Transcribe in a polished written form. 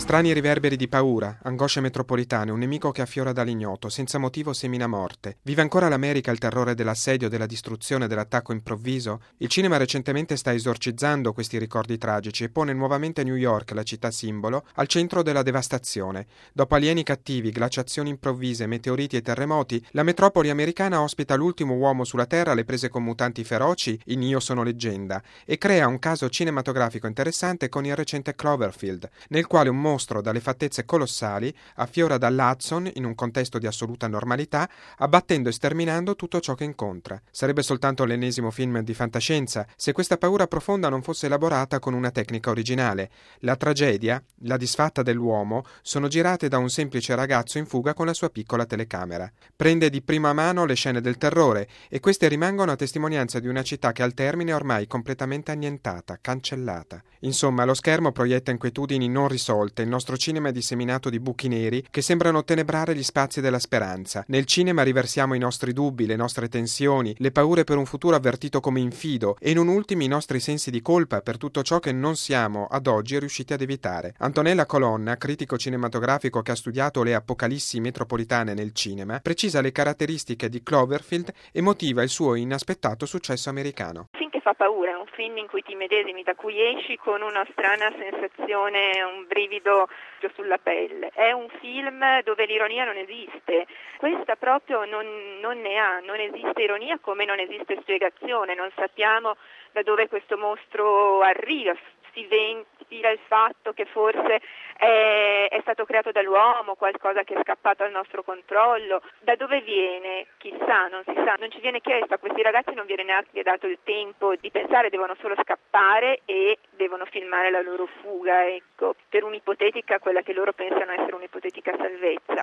Strani riverberi di paura, angosce metropolitane, un nemico che affiora dall'ignoto, senza motivo semina morte. Vive ancora l'America il terrore dell'assedio, della distruzione, dell'attacco improvviso? Il cinema recentemente sta esorcizzando questi ricordi tragici e pone nuovamente New York, la città simbolo, al centro della devastazione. Dopo alieni cattivi, glaciazioni improvvise, meteoriti e terremoti, la metropoli americana ospita l'ultimo uomo sulla Terra alle prese con mutanti feroci in Io sono leggenda e crea un caso cinematografico interessante con il recente Cloverfield, nel quale un mostro dalle fattezze colossali affiora dall'Hudson in un contesto di assoluta normalità, abbattendo e sterminando tutto ciò che incontra. Sarebbe soltanto l'ennesimo film di fantascienza se questa paura profonda non fosse elaborata con una tecnica originale. La tragedia, la disfatta dell'uomo, sono girate da un semplice ragazzo in fuga con la sua piccola telecamera. Prende di prima mano le scene del terrore e queste rimangono a testimonianza di una città che al termine è ormai completamente annientata, cancellata. Insomma, lo schermo proietta inquietudini non risolte, il nostro cinema è disseminato di buchi neri che sembrano tenebrare gli spazi della speranza. Nel cinema riversiamo i nostri dubbi, le nostre tensioni, le paure per un futuro avvertito come infido e non ultimi i nostri sensi di colpa per tutto ciò che non siamo ad oggi riusciti ad evitare. Antonella Colonna, critico cinematografico che ha studiato le apocalissi metropolitane nel cinema, precisa le caratteristiche di Cloverfield e motiva il suo inaspettato successo americano. Che fa paura, è un film in cui ti medesimi, da cui esci con una strana sensazione, un brivido sulla pelle. È un film dove l'ironia non esiste, questa proprio non ne ha, non esiste ironia come non esiste spiegazione, non sappiamo da dove questo mostro arriva, si ventila il fatto che forse è stato creato dall'uomo, qualcosa che è scappato al nostro controllo. Da dove viene? Chissà, non si sa, non ci viene chiesto, a questi ragazzi non viene neanche dato il tempo di pensare, devono solo scappare e devono filmare la loro fuga, ecco, per un'ipotetica, quella che loro pensano essere un'ipotetica salvezza.